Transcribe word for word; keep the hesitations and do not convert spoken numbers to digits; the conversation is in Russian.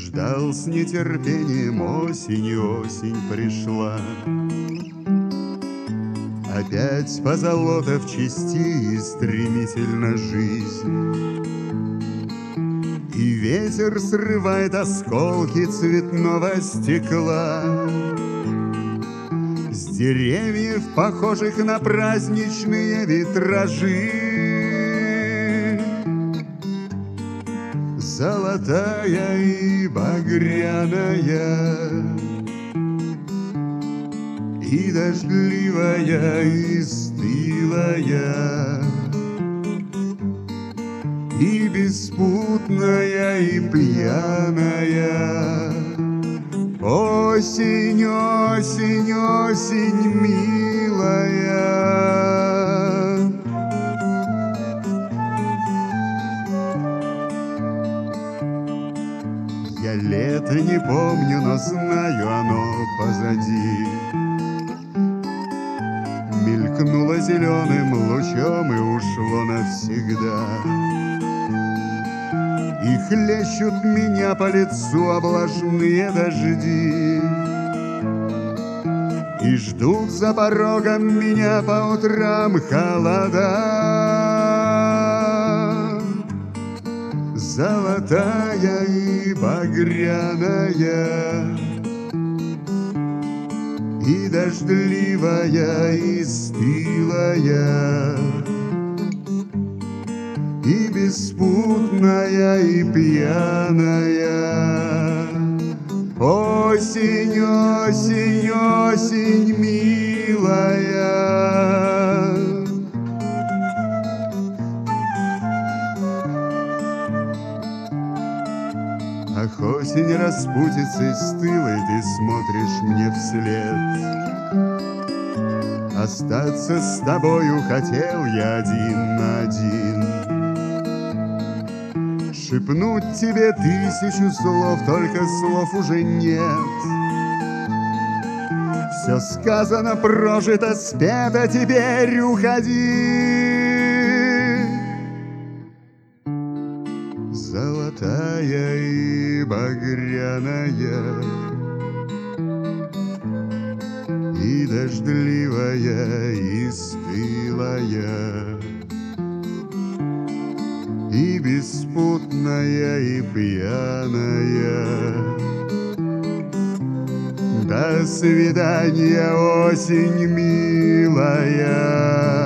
ждал с нетерпением осень, и осень пришла. Опять позолота в части, и стремительно жизнь. И ветер срывает осколки цветного стекла с деревьев, похожих на праздничные витражи. Золотая и багряная, и дождливая, и стылая, и беспутная, и пьяная. Осень, осень, осень, милая. Я лето не помню, но знаю, оно позади. Мелькнуло зеленым лучом и ушло навсегда. И хлещут меня по лицу облажные дожди, и ждут за порогом меня по утрам холода. Золотая и багряная, и дождливая, и стылая, и беспутная, и пьяная. Осень, осень, осень, милая. Ах, осень распутицей стылой, ты смотришь мне вслед. Остаться с тобою хотел я один на один, шепнуть тебе тысячу слов, только слов уже нет. Все сказано, прожито, спето, теперь уходи. Золотая и багряная, и дождливая, и стылая, и беспутная, и пьяная. До свидания, осень милая.